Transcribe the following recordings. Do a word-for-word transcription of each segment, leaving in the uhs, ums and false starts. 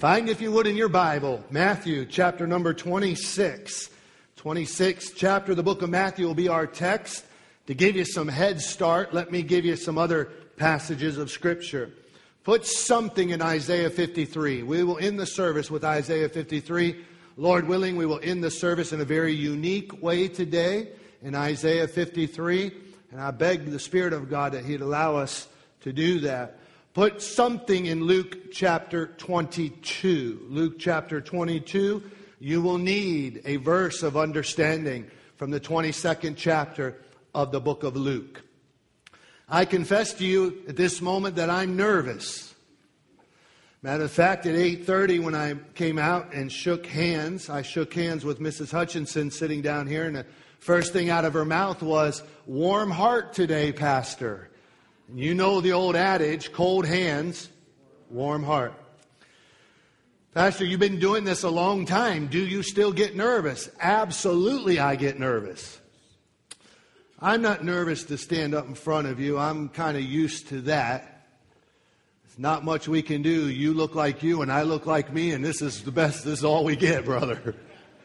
Find, if you would, in your Bible, Matthew chapter number twenty-six. twenty-sixth chapter of the book of Matthew will be our text. To give you some head start, let me give you some other passages of Scripture. Put something in Isaiah fifty-three. We will end the service with Isaiah fifty-three. Lord willing, we will end the service in a very unique way today in Isaiah fifty-three. And I beg the Spirit of God that He'd allow us to do that. Put something in Luke chapter twenty-two. Luke chapter twenty-two. You will need a verse of understanding from the twenty-second chapter of the book of Luke. I confess to you at this moment that I'm nervous. Matter of fact, at eight thirty when I came out and shook hands, I shook hands with Missus Hutchinson sitting down here, and the first thing out of her mouth was, "Warm heart today, Pastor." And you know the old adage, cold hands, warm heart. Pastor, you've been doing this a long time. Do you still get nervous? Absolutely, I get nervous. I'm not nervous to stand up in front of you. I'm kind of used to that. There's not much we can do. You look like you and I look like me, and this is the best. This is all we get, brother.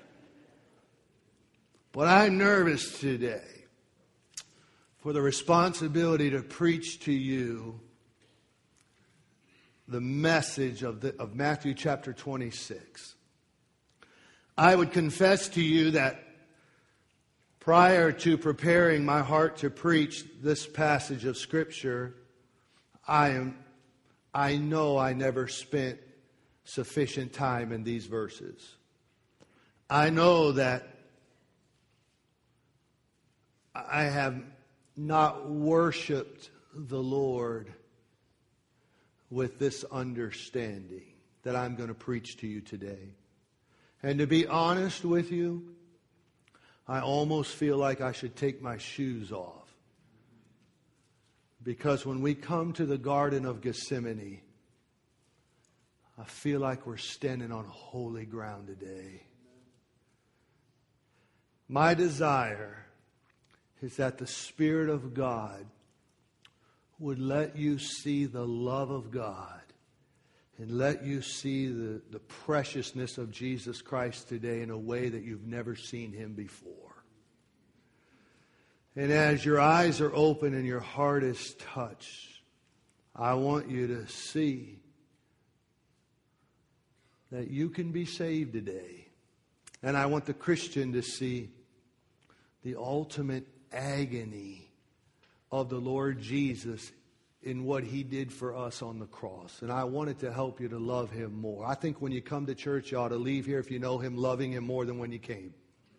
But I'm nervous today for the responsibility to preach to you the message of, the, of Matthew chapter twenty-six. I would confess to you that prior to preparing my heart to preach this passage of Scripture, I am, I know I never spent sufficient time in these verses. I know that I have not worshiped the Lord with this understanding that I'm going to preach to you today. And to be honest with you, I almost feel like I should take my shoes off. Because when we come to the Garden of Gethsemane, I feel like we're standing on holy ground today. My desire is that the Spirit of God would let you see the love of God and let you see the, the preciousness of Jesus Christ today in a way that you've never seen Him before. And as your eyes are open and your heart is touched, I want you to see that you can be saved today. And I want the Christian to see the ultimate agony of the Lord Jesus in what He did for us on the cross. And I wanted to help you to love Him more. I think when you come to church, you ought to leave here, if you know Him, loving Him more than when you came.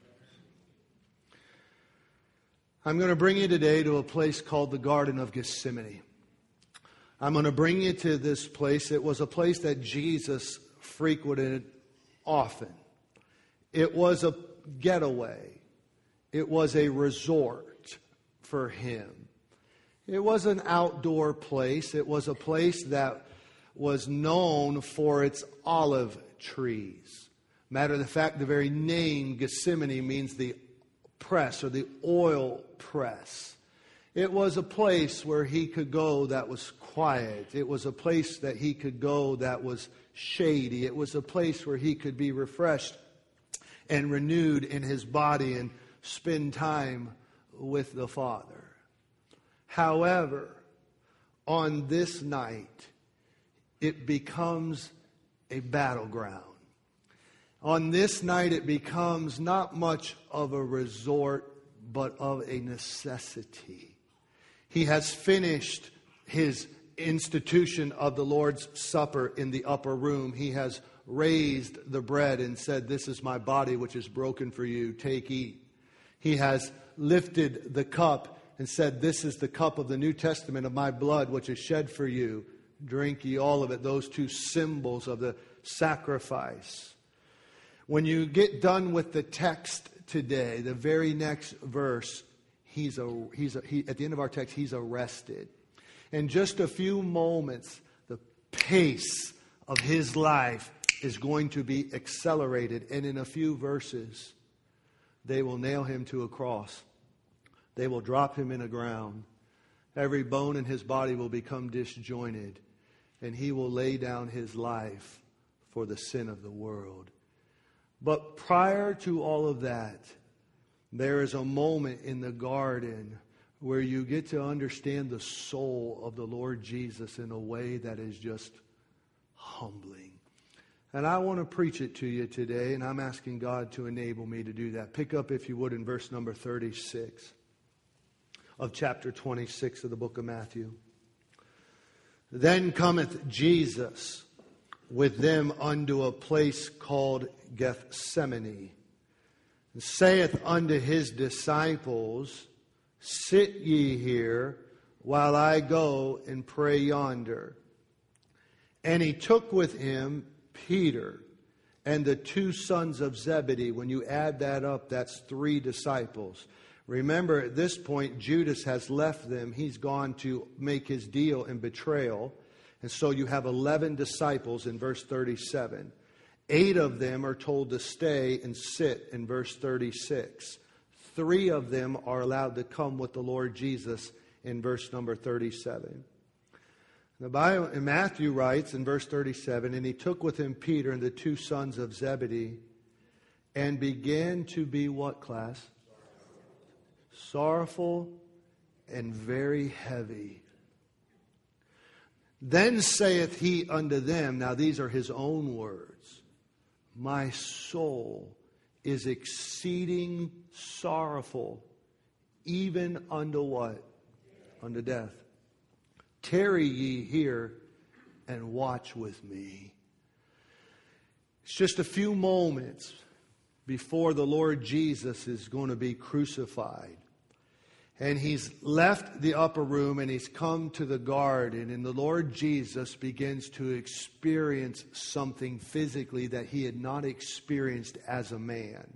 I'm going to bring you today to a place called the Garden of Gethsemane. I'm going to bring you to this place. It was a place that Jesus frequented often. It was a getaway. It was a resort for Him. It was an outdoor place. It was a place that was known for its olive trees. Matter of the fact, the very name Gethsemane means the press or the oil press. It was a place where He could go that was quiet. It was a place that He could go that was shady. It was a place where He could be refreshed and renewed in His body and spend time with the Father. However, on this night, it becomes a battleground. On this night, it becomes not much of a resort, but of a necessity. He has finished His institution of the Lord's Supper in the upper room. He has raised the bread and said, "This is my body which is broken for you. Take, eat." He has lifted the cup and said, "This is the cup of the New Testament of my blood which is shed for you. Drink ye all of it." Those two symbols of the sacrifice. When you get done with the text today, the very next verse, he's a, he's a, he, at the end of our text, He's arrested. In just a few moments, the pace of His life is going to be accelerated. And in a few verses, they will nail Him to a cross. They will drop Him in the ground. Every bone in His body will become disjointed. And He will lay down His life for the sin of the world. But prior to all of that, there is a moment in the garden where you get to understand the soul of the Lord Jesus in a way that is just humbling. And I want to preach it to you today, and I'm asking God to enable me to do that. Pick up, if you would, in verse number thirty-six of chapter twenty-six of the book of Matthew. Then cometh Jesus with them unto a place called Gethsemane, and saith unto his disciples, Sit ye here, while I go and pray yonder. And he took with him Peter and the two sons of Zebedee. When you add that up, that's three disciples. Remember, at this point, Judas has left them. He's gone to make his deal in betrayal. And so you have eleven disciples in verse thirty-seven. Eight of them are told to stay and sit in verse thirty-six. Three of them are allowed to come with the Lord Jesus in verse number thirty-seven. The Bible, and Matthew writes in verse thirty-seven, and he took with him Peter and the two sons of Zebedee, and began to be what, class? Sorrowful and very heavy. Then saith he unto them, now these are his own words, My soul is exceeding sorrowful, even unto what? Unto death. Tarry ye here and watch with me. It's just a few moments before the Lord Jesus is going to be crucified. And he's left the upper room and he's come to the garden, and the Lord Jesus begins to experience something physically that he had not experienced as a man.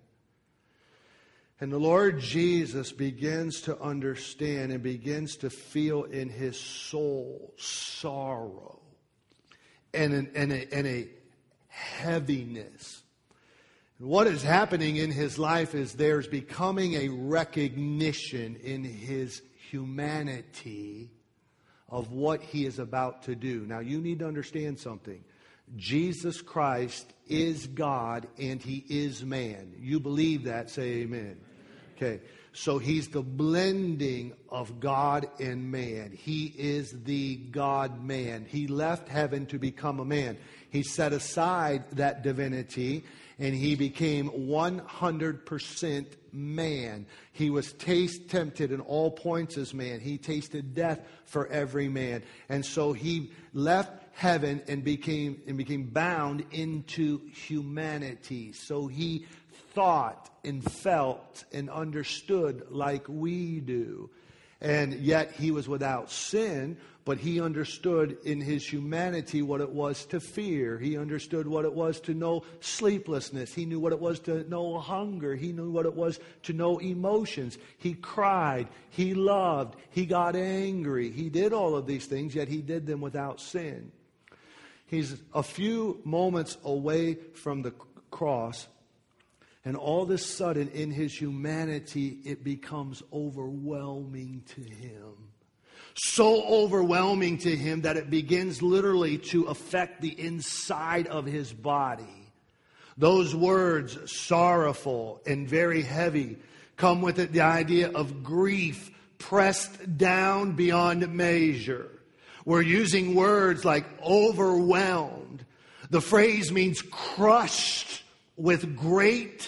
And the Lord Jesus begins to understand and begins to feel in his soul sorrow and, an, and, a, and a heaviness. And what is happening in his life is there's becoming a recognition in his humanity of what he is about to do. Now, you need to understand something. Jesus Christ is God and he is man. You believe that? Say amen. Okay, so he's the blending of God and man. He is the God-man. He left heaven to become a man. He set aside that divinity and he became one hundred percent man. He was taste tempted in all points as man. He tasted death for every man. And so he left heaven and became and became bound into humanity. So he thought and felt and understood like we do. And yet he was without sin, but he understood in his humanity what it was to fear. He understood what it was to know sleeplessness. He knew what it was to know hunger. He knew what it was to know emotions. He cried. He loved. He got angry. He did all of these things, yet he did them without sin. He's a few moments away from the cross, and all of a sudden, in his humanity, it becomes overwhelming to him. So overwhelming to him that it begins literally to affect the inside of his body. Those words, sorrowful and very heavy, come with it the idea of grief pressed down beyond measure. We're using words like overwhelmed. The phrase means crushed with great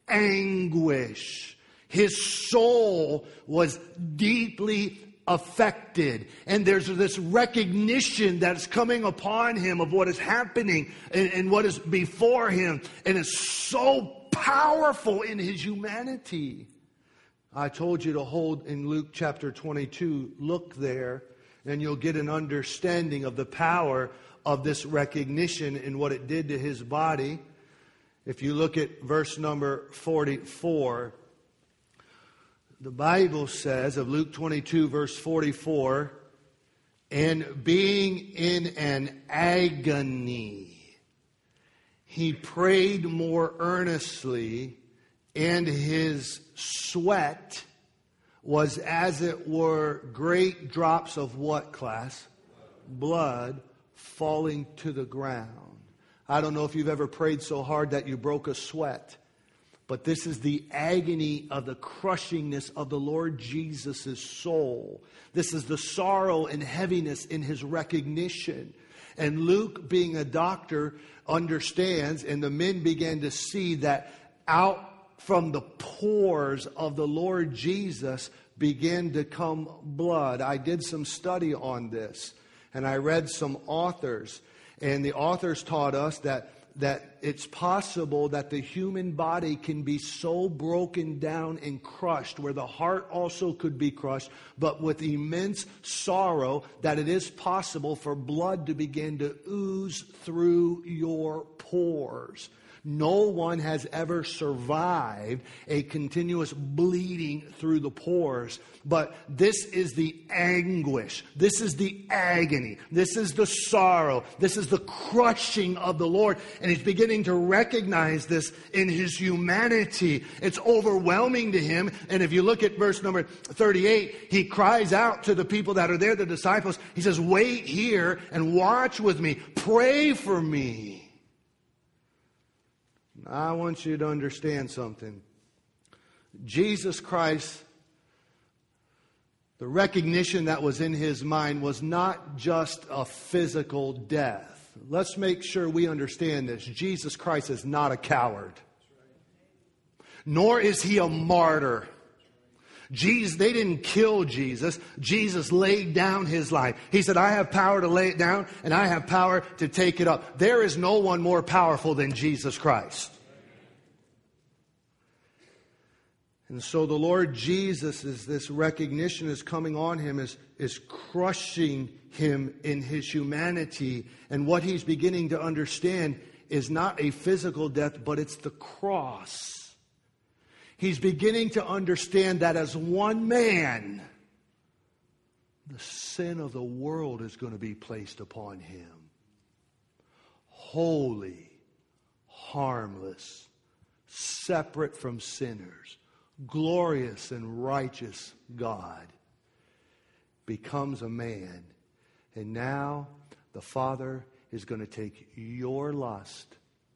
anguish. His soul was deeply affected. And there's this recognition that's coming upon him of what is happening and, and what is before him. And it's so powerful in his humanity. I told you to hold in Luke chapter twenty-two. Look there and you'll get an understanding of the power of this recognition and what it did to his body. If you look at verse number forty-four, the Bible says of Luke twenty-two, verse forty-four, and being in an agony, he prayed more earnestly, and his sweat was as it were great drops of what, class? Blood falling to the ground. I don't know if you've ever prayed so hard that you broke a sweat. But this is the agony of the crushingness of the Lord Jesus' soul. This is the sorrow and heaviness in his recognition. And Luke, being a doctor, understands, and the men began to see that out from the pores of the Lord Jesus began to come blood. I did some study on this, and I read some authors. And the authors taught us that that it's possible that the human body can be so broken down and crushed, where the heart also could be crushed, but with immense sorrow, that it is possible for blood to begin to ooze through your pores. No one has ever survived a continuous bleeding through the pores. But this is the anguish. This is the agony. This is the sorrow. This is the crushing of the Lord. And he's beginning to recognize this in his humanity. It's overwhelming to him. And if you look at verse number thirty-eight, he cries out to the people that are there, the disciples. He says, wait here and watch with me. Pray for me. I want you to understand something. Jesus Christ, the recognition that was in his mind was not just a physical death. Let's make sure we understand this. Jesus Christ is not a coward. Nor is he a martyr. Jesus, they didn't kill Jesus. Jesus laid down his life. He said, I have power to lay it down, and I have power to take it up. There is no one more powerful than Jesus Christ. And so the Lord Jesus, is this recognition is coming on him, is, is crushing him in his humanity. And what he's beginning to understand is not a physical death, but it's the cross. He's beginning to understand that as one man, the sin of the world is going to be placed upon him. Holy, harmless, separate from sinners, glorious and righteous God becomes a man. And now the Father is going to take your lust,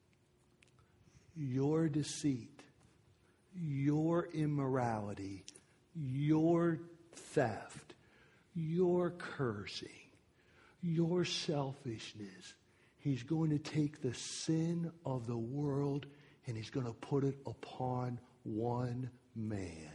your deceit, your immorality, your theft, your cursing, your selfishness. He's going to take the sin of the world and he's going to put it upon one man.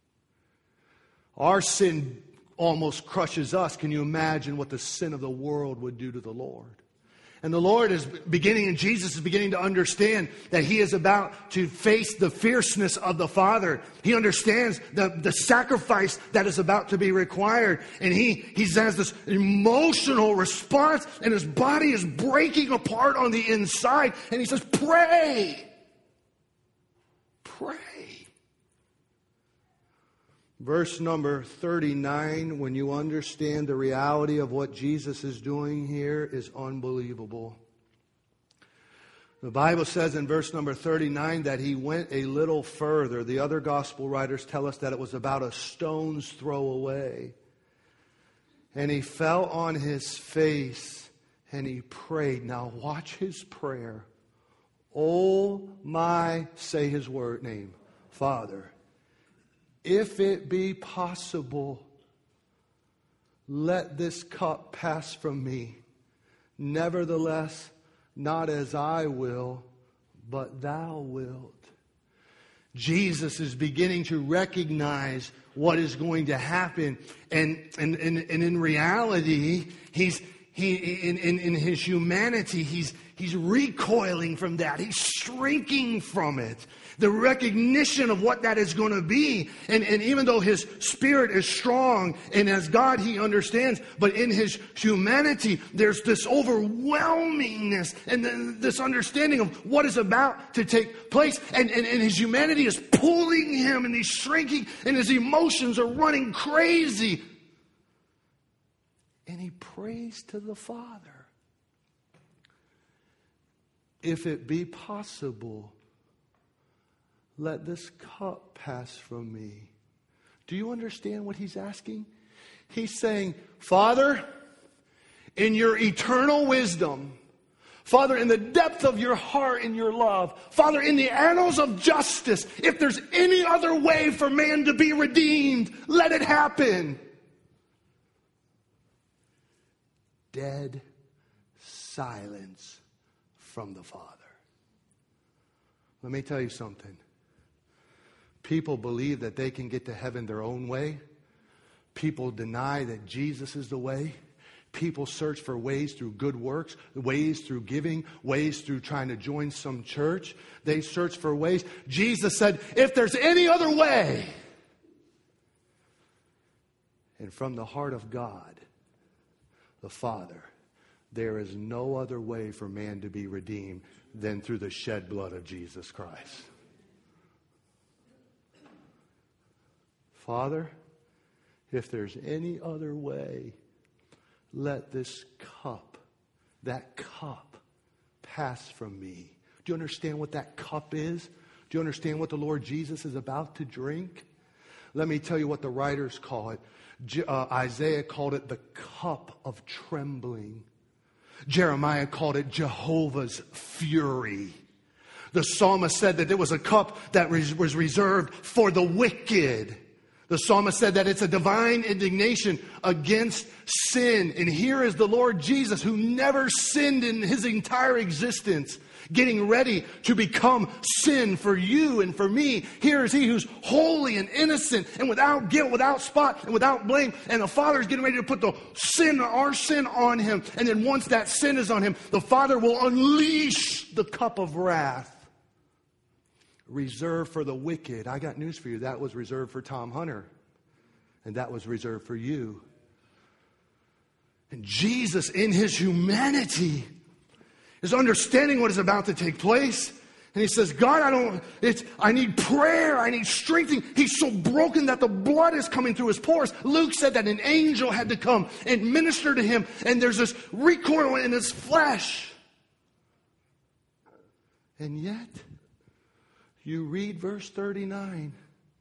Our sin almost crushes us. Can you imagine what the sin of the world would do to the Lord? And the Lord is beginning, and Jesus is beginning to understand that he is about to face the fierceness of the Father. He understands the, the sacrifice that is about to be required. And he, he has this emotional response, and his body is breaking apart on the inside. And he says, pray. Pray. Verse number thirty-nine, when you understand the reality of what Jesus is doing here, is unbelievable. The Bible says in verse number thirty-nine that he went a little further. The other gospel writers tell us that it was about a stone's throw away. And he fell on his face and he prayed. Now watch his prayer. Oh my, say his word name, Father, if it be possible, let this cup pass from me. Nevertheless, not as I will, but thou wilt. Jesus is beginning to recognize what is going to happen. And, and, and, and in reality, he's he in, in, in his humanity, he's he's recoiling from that. He's shrinking from it. The recognition of what that is going to be. And, and even though his spirit is strong, and as God he understands, but in his humanity, there's this overwhelmingness and the, this understanding of what is about to take place. And, and, and his humanity is pulling him, and he's shrinking, and his emotions are running crazy. And he prays to the Father. If it be possible, let this cup pass from me. Do you understand what he's asking? He's saying, Father, in your eternal wisdom, Father, in the depth of your heart and your love, Father, in the annals of justice, if there's any other way for man to be redeemed, let it happen. Dead silence from the Father. Let me tell you something. People believe that they can get to heaven their own way. People deny that Jesus is the way. People search for ways through good works, ways through giving, ways through trying to join some church. They search for ways. Jesus said, if there's any other way. And from the heart of God, the Father, there is no other way for man to be redeemed than through the shed blood of Jesus Christ. Father, if there's any other way, let this cup, that cup, pass from me. Do you understand what that cup is? Do you understand what the Lord Jesus is about to drink? Let me tell you what the writers call it. Je- uh, Isaiah called it the cup of trembling. Jeremiah called it Jehovah's fury. The psalmist said that it was a cup that was reserved for the wicked. The psalmist said that it's a divine indignation against sin. And here is the Lord Jesus, who never sinned in his entire existence, getting ready to become sin for you and for me. Here is he who's holy and innocent and without guilt, without spot, and without blame. And the Father is getting ready to put the sin, our sin, on him. And then once that sin is on him, the Father will unleash the cup of wrath reserved for the wicked. I got news for you. That was reserved for Tom Hunter. And that was reserved for you. And Jesus, in his humanity, is understanding what is about to take place. And he says, God, I don't, it's, I need prayer. I need strengthening. He's so broken that the blood is coming through his pores. Luke said that an angel had to come and minister to him. And there's this recoil in his flesh. And yet, you read verse thirty-nine.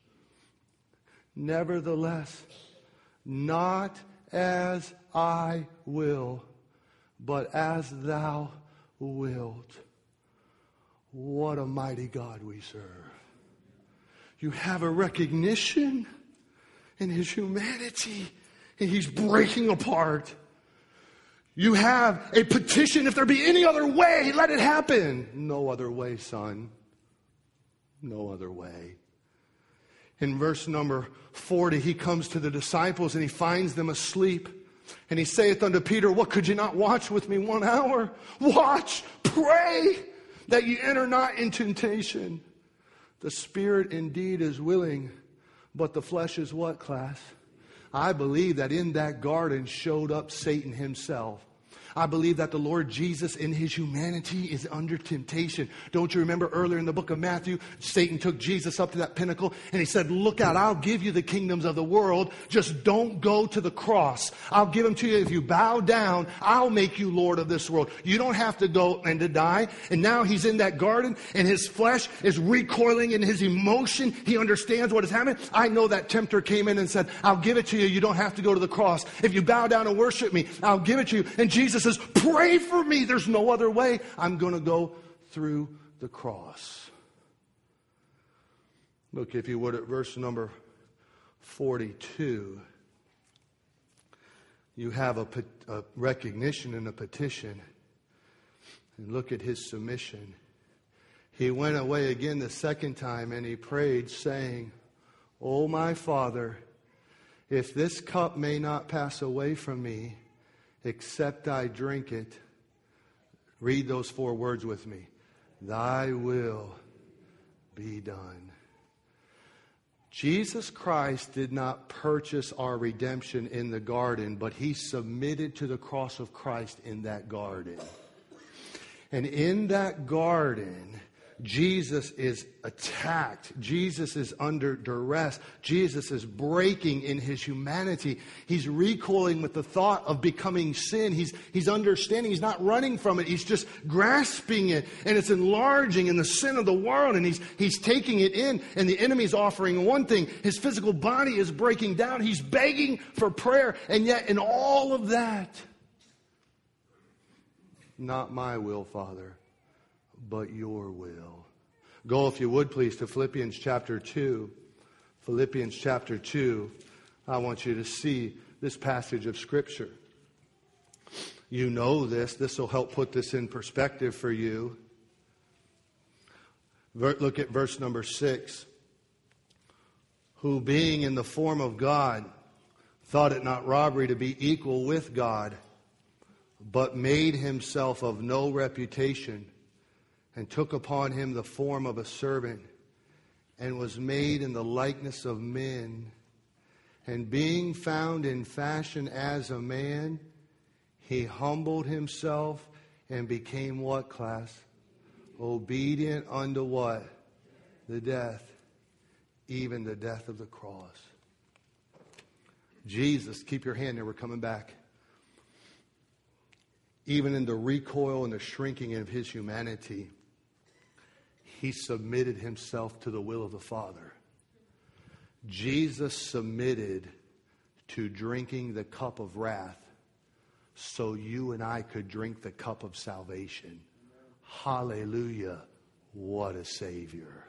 Nevertheless, not as I will, but as thou wilt. What a mighty God we serve. You have a recognition in his humanity, and he's breaking apart. You have a petition, if there be any other way, let it happen. No other way, son. No other way. In verse number forty, he comes to the disciples and he finds them asleep. And he saith unto Peter, what, could you not watch with me one hour? Watch, pray, that ye enter not in temptation. The spirit indeed is willing, but the flesh is what, class? I believe that in that garden showed up Satan himself. I believe that the Lord Jesus in his humanity is under temptation. Don't you remember earlier in the book of Matthew, Satan took Jesus up to that pinnacle and he said, look out, I'll give you the kingdoms of the world. Just don't go to the cross. I'll give them to you. If you bow down, I'll make you Lord of this world. You don't have to go and to die. And now he's in that garden and his flesh is recoiling in his emotion. He understands what is happening. I know that tempter came in and said, I'll give it to you. You don't have to go to the cross. If you bow down and worship me, I'll give it to you. And Jesus says, pray for me. There's no other way. I'm going to go through the cross. Look, if you would, at verse number forty-two. You have a, a recognition and a petition. And look at his submission. He went away again the second time and he prayed, saying, O my Father, if this cup may not pass away from me, except I drink it. Read those four words with me. Thy will be done. Jesus Christ did not purchase our redemption in the garden, but he submitted to the cross of Christ in that garden. And in that garden, Jesus is attacked. Jesus is under duress. Jesus is breaking in his humanity. He's recoiling with the thought of becoming sin. He's, he's understanding. He's not running from it. He's just grasping it. And it's enlarging in the sin of the world. And he's, he's taking it in. And the enemy's offering one thing. His physical body is breaking down. He's begging for prayer. And yet in all of that, Not my will, Father, but your will. Go, if you would, please, to Philippians chapter two. Philippians chapter two. I want you to see this passage of Scripture. You know this. This will help put this in perspective for you. Look at verse number six. Who being in the form of God, thought it not robbery to be equal with God, but made himself of no reputation, and took upon him the form of a servant, and was made in the likeness of men. And being found in fashion as a man, he humbled himself and became what, class? Obedient unto what? The death. Even the death of the cross. Jesus, keep your hand there, we're coming back. Even in the recoil and the shrinking of his humanity, he submitted himself to the will of the Father. Jesus submitted to drinking the cup of wrath so you and I could drink the cup of salvation. Hallelujah. What a Savior.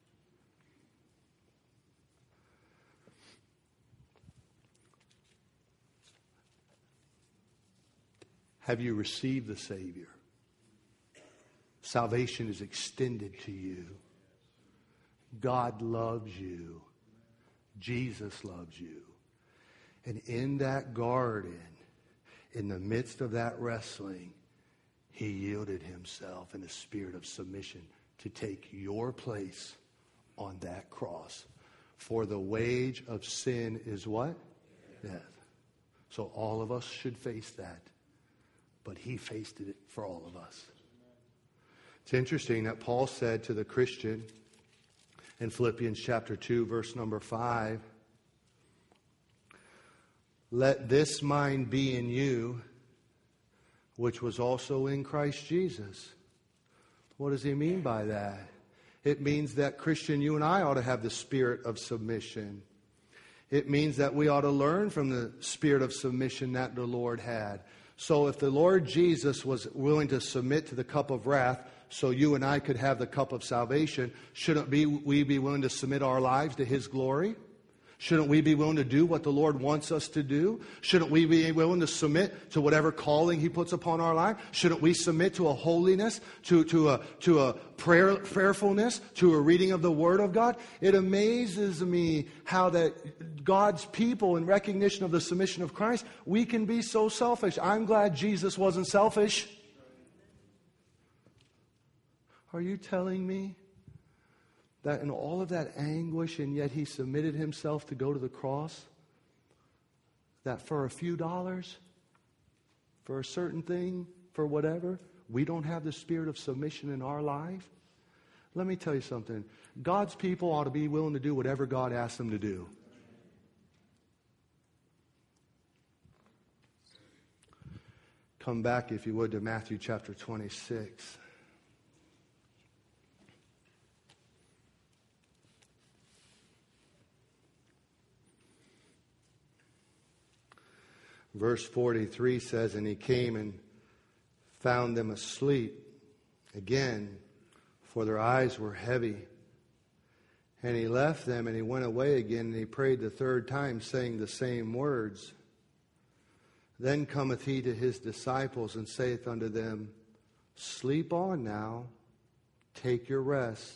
Have you received the Savior? Salvation is extended to you. God loves you. Jesus loves you. And in that garden, in the midst of that wrestling, he yielded himself in a spirit of submission to take your place on that cross. For the wage of sin is what? Death. So all of us should face that. But he faced it for all of us. It's interesting that Paul said to the Christian in Philippians chapter two, verse number five, let this mind be in you, which was also in Christ Jesus. What does he mean by that? It means that, Christian, you and I ought to have the spirit of submission. It means that we ought to learn from the spirit of submission that the Lord had. So if the Lord Jesus was willing to submit to the cup of wrath so you and I could have the cup of salvation, shouldn't we be willing to submit our lives to his glory? Shouldn't we be willing to do what the Lord wants us to do? Shouldn't we be willing to submit to whatever calling he puts upon our life? Shouldn't we submit to a holiness, to, to, a, to a prayer, prayerfulness, to a reading of the Word of God? It amazes me how that God's people, in recognition of the submission of Christ, we can be so selfish. I'm glad Jesus wasn't selfish. Are you telling me that in all of that anguish, and yet he submitted himself to go to the cross, that for a few dollars, for a certain thing, for whatever, we don't have the spirit of submission in our life? Let me tell you something. God's people ought to be willing to do whatever God asks them to do. Come back, if you would, to Matthew chapter twenty-six. Verse forty-three says, and he came and found them asleep again, for their eyes were heavy. And he left them, and he went away again, and he prayed the third time, saying the same words. Then cometh he to his disciples, and saith unto them, sleep on now, take your rest.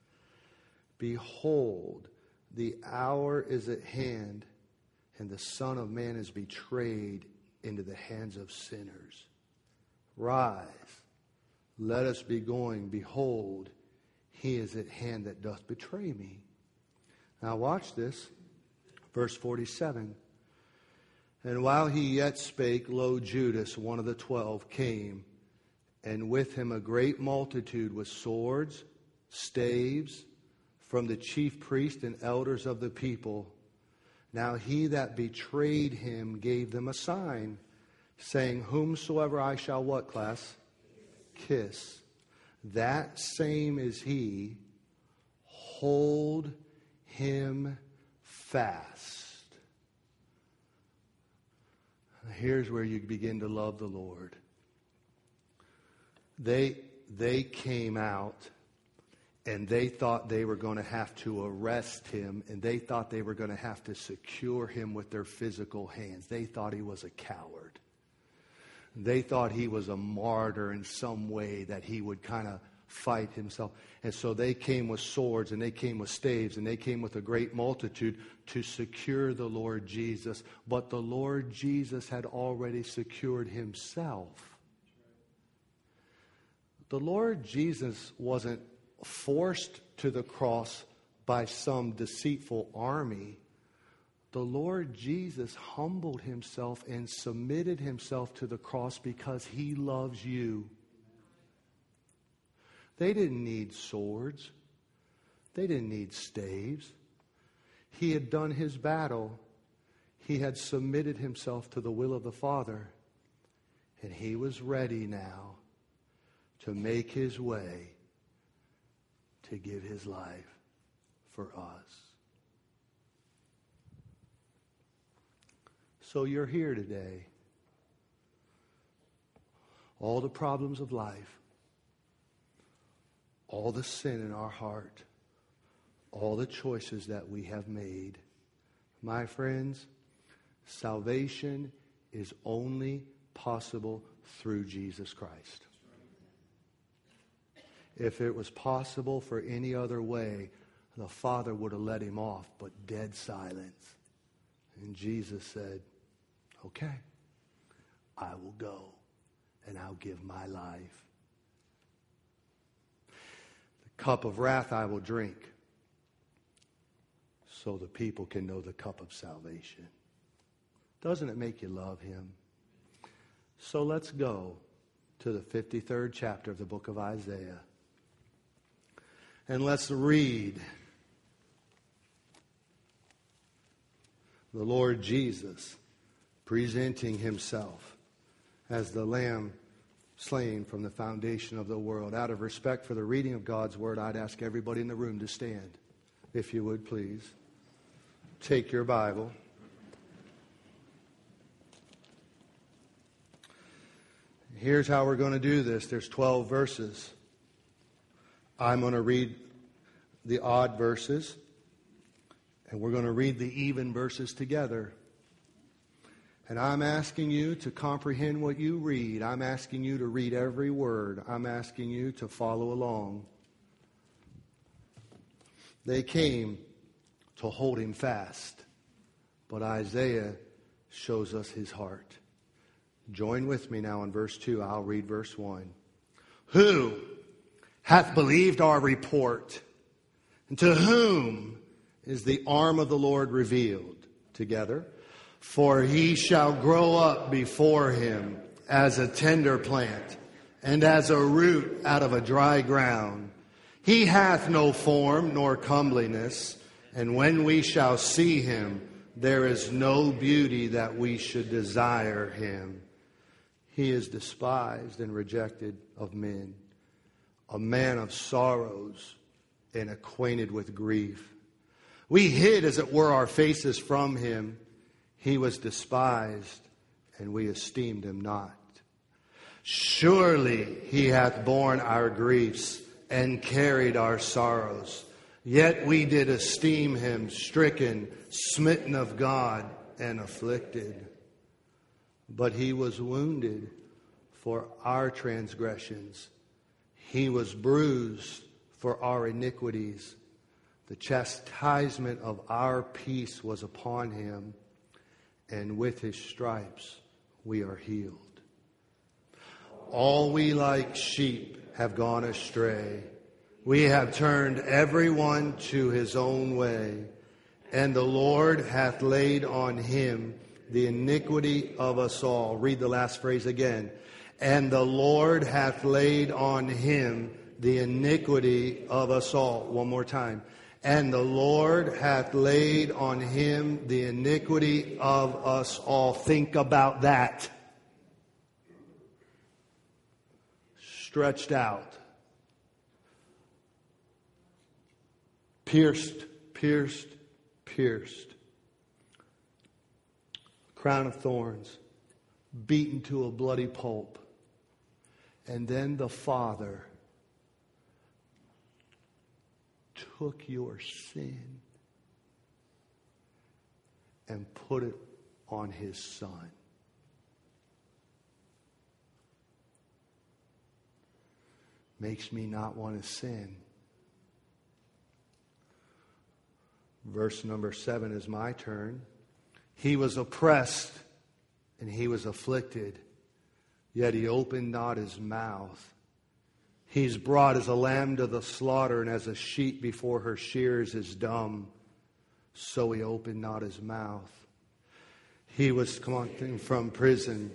Behold, the hour is at hand, and the Son of Man is betrayed into the hands of sinners. Rise, let us be going. Behold, he is at hand that doth betray me. Now watch this. Verse forty-seven. And while he yet spake, lo, Judas, one of the twelve, came, and with him a great multitude with swords, staves, from the chief priests and elders of the people. Now he that betrayed him gave them a sign, saying, whomsoever I shall, what, class? Kiss. That same is he. Hold him fast. Here's where you begin to love the Lord. They, they came out and they thought they were going to have to arrest him, and they thought they were going to have to secure him with their physical hands. They thought he was a coward. They thought he was a martyr in some way, that he would kind of fight himself. And so they came with swords, and they came with staves, and they came with a great multitude to secure the Lord Jesus. But the Lord Jesus had already secured himself. The Lord Jesus wasn't forced to the cross by some deceitful army. The Lord Jesus humbled himself and submitted himself to the cross because he loves you. They didn't need swords. They didn't need staves. He had done his battle. He had submitted himself to the will of the Father. And he was ready now to make his way to give his life for us. So you're here today. All the problems of life, all the sin in our heart, all the choices that we have made. My friends, salvation is only possible through Jesus Christ. If it was possible for any other way, the Father would have let him off, but dead silence. And Jesus said, okay, I will go and I'll give my life. The cup of wrath I will drink so the people can know the cup of salvation. Doesn't it make you love him? So let's go to the fifty-third chapter of the book of Isaiah. And let's read the Lord Jesus presenting himself as the Lamb slain from the foundation of the world. Out of respect for the reading of God's word, I'd ask everybody in the room to stand, if you would please. Take your Bible. Here's how we're going to do this. There's twelve verses. I'm going to read the odd verses, and we're going to read the even verses together. And I'm asking you to comprehend what you read. I'm asking you to read every word. I'm asking you to follow along. They came to hold him fast, but Isaiah shows us his heart. Join with me now in verse two. I'll read verse one. Who hath believed our report? And to whom is the arm of the Lord revealed? Together. For he shall grow up before him as a tender plant, and as a root out of a dry ground. He hath no form nor comeliness, and when we shall see him, there is no beauty that we should desire him. He is despised and rejected of men, a man of sorrows and acquainted with grief. We hid, as it were, our faces from him. He was despised, and we esteemed him not. Surely he hath borne our griefs and carried our sorrows. Yet we did esteem him stricken, smitten of God, and afflicted. But he was wounded for our transgressions. He was bruised for our iniquities. The chastisement of our peace was upon him, and with his stripes we are healed. All we like sheep have gone astray. We have turned every one to his own way, and the Lord hath laid on him the iniquity of us all. Read the last phrase again. And the Lord hath laid on him the iniquity of us all. One more time. And the Lord hath laid on him the iniquity of us all. Think about that. Stretched out. Pierced, pierced, pierced. Crown of thorns. Beaten to a bloody pulp. And then the Father took your sin and put it on His Son. Makes me not want to sin. Verse number seven is my turn. He was oppressed and He was afflicted, yet He opened not His mouth. He's brought as a lamb to the slaughter, and as a sheep before her shears is dumb, so He opened not His mouth. He was, come on, from prison.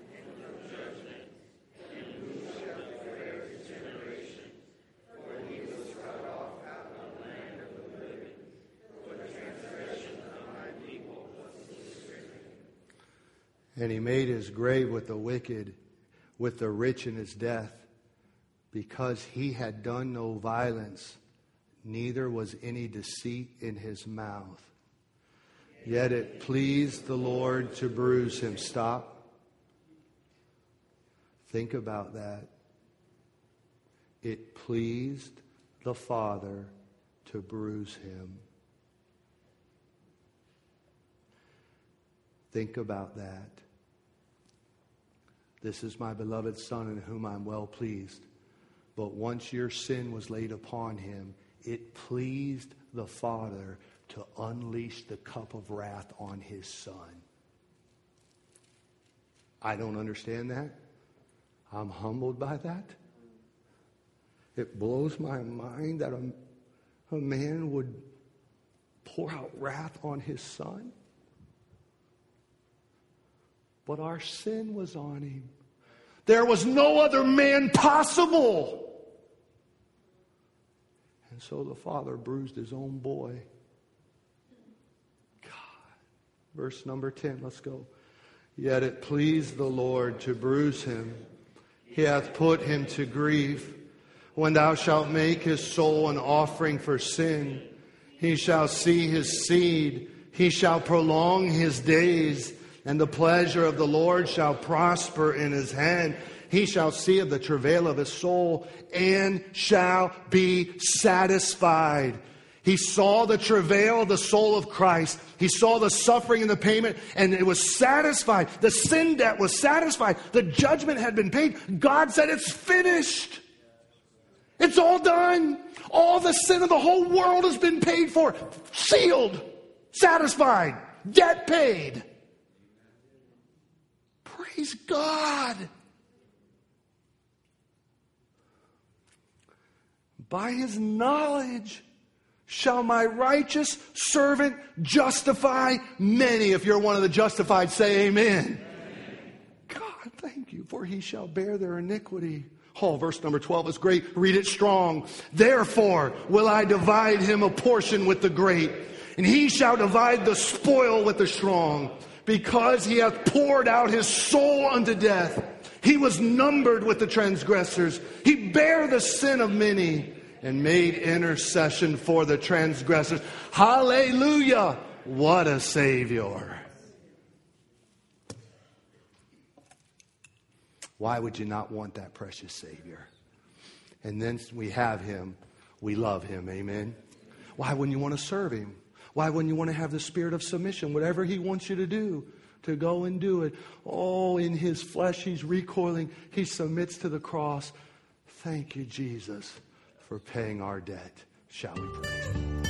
And He made His grave with the wicked, with the rich in His death, because He had done no violence, neither was any deceit in His mouth. Yet it pleased the Lord to bruise Him. Stop. Think about that. It pleased the Father to bruise Him. Think about that. This is my beloved Son in whom I'm well pleased. But once your sin was laid upon Him, it pleased the Father to unleash the cup of wrath on His Son. I don't understand that. I'm humbled by that. It blows my mind that a, a man would pour out wrath on his Son. But our sin was on Him. There was no other man possible. And so the Father bruised His own boy. God. Verse number ten, let's go. Yet it pleased the Lord to bruise Him. He hath put Him to grief. When thou shalt make His soul an offering for sin, He shall see His seed. He shall prolong His days. And the pleasure of the Lord shall prosper in His hand. He shall see of the travail of His soul and shall be satisfied. He saw the travail of the soul of Christ. He saw the suffering and the payment, and it was satisfied. The sin debt was satisfied. The judgment had been paid. God said, it's finished. It's all done. All the sin of the whole world has been paid for. Sealed. Satisfied. Debt paid. Praise God. By His knowledge shall my righteous servant justify many. If you're one of the justified, say amen. Amen. God, thank you, for He shall bear their iniquity. Oh, verse number twelve is great. Read it strong. Therefore will I divide him a portion with the great, and he shall divide the spoil with the strong. Because he hath poured out his soul unto death, he was numbered with the transgressors. He bare the sin of many and made intercession for the transgressors. Hallelujah! What a Savior. Why would you not want that precious Savior? And then we have Him. We love Him. Amen. Why wouldn't you want to serve Him? Why wouldn't you want to have the spirit of submission? Whatever He wants you to do, to go and do it. Oh, in His flesh, He's recoiling. He submits to the cross. Thank you, Jesus, for paying our debt. Shall we pray?